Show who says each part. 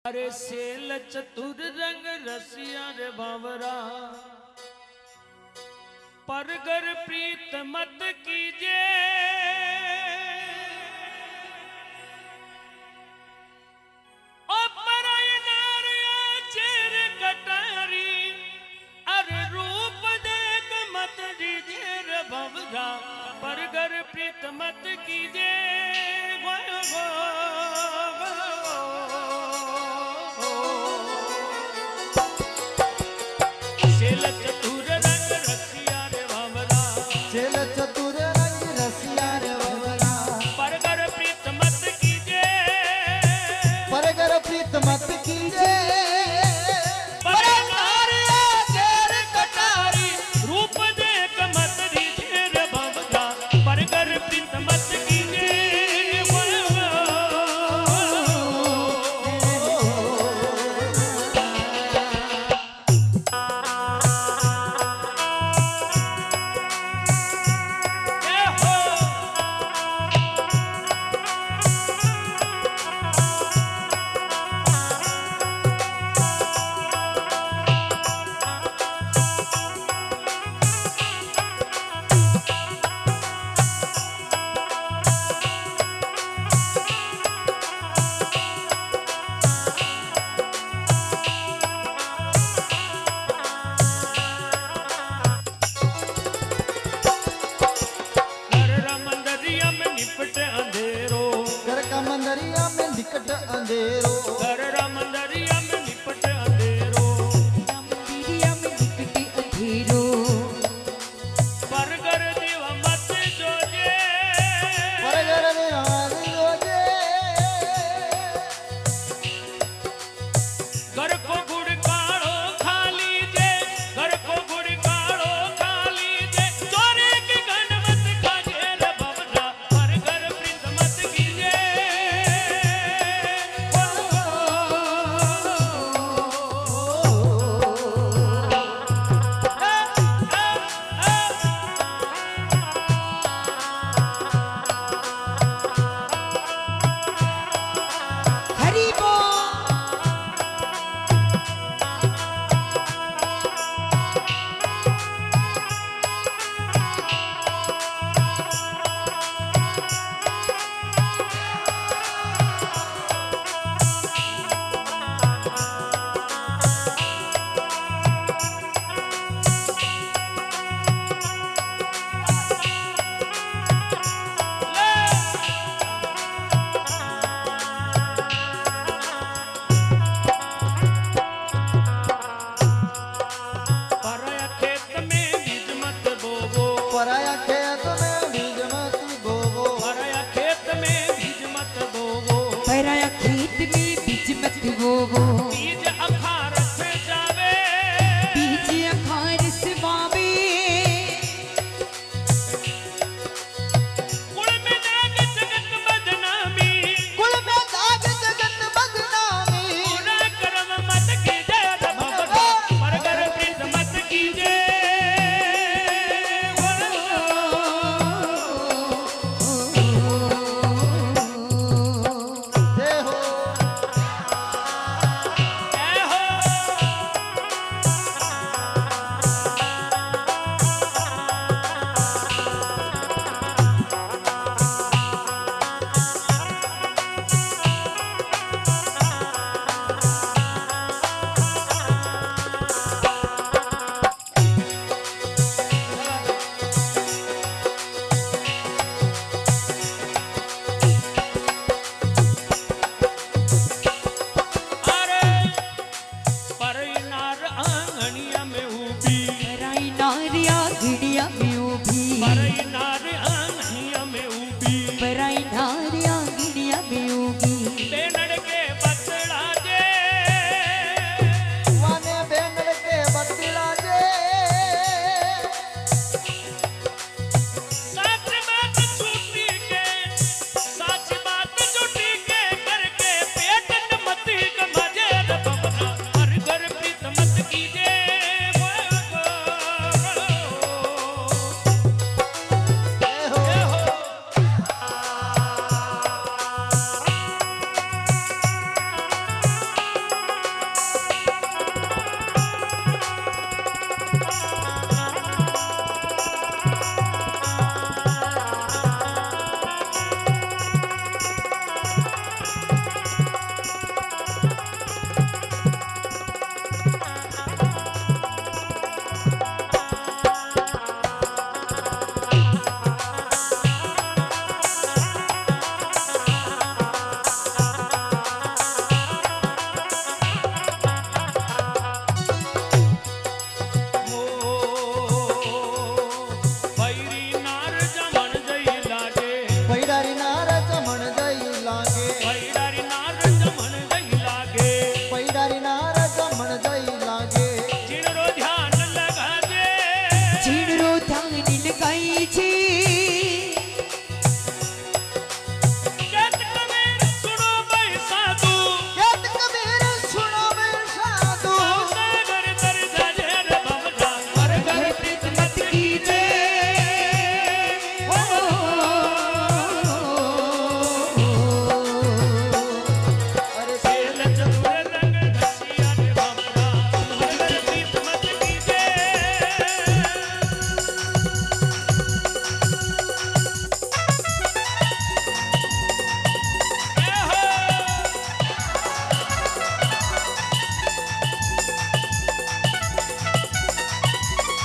Speaker 1: अरे सेल चतुर रंग रसिया रे बावरा, परगर प्रीत मत कीजे। चेर कटारी, अरे रूप देख मत दीजे रे बावरा, परगर प्रीत मत कीजे। सेल चतुर रंग रसिया रे बावरा,
Speaker 2: सेल चतुर रंग रसिया रे बावरा,
Speaker 1: परगर प्रीत मत कीजे,
Speaker 2: परगर प्रीत मत कीजे।
Speaker 1: चेर कटारी, रूप देख मत दीजे रे बावरा, परगर प्रीत मत कीजे।
Speaker 2: मंदरिया में निकट अंधेरो,
Speaker 1: घर मंदरिया में निपट अंधेरो,
Speaker 3: मंदिरिया में निकट अंधेरो,
Speaker 1: परगर दिवा मत जोजे,
Speaker 2: परगर दिवा मत जोजे।
Speaker 1: घर को गुड़ काढ़ो खा लीजे, घर को गुड़ काढ़ो खा लीजे, चोरी की गणमत खाजे रे बावरा, परगर प्रीत मत कीजे।
Speaker 3: हरि बोल।
Speaker 1: पराया खेत में बीज मत बोवो,
Speaker 2: पराया खेत में बीज मत बोवो,
Speaker 1: पराया खेत में बीज मत बोवो,
Speaker 3: पराया खेत में बीज मत बोवो,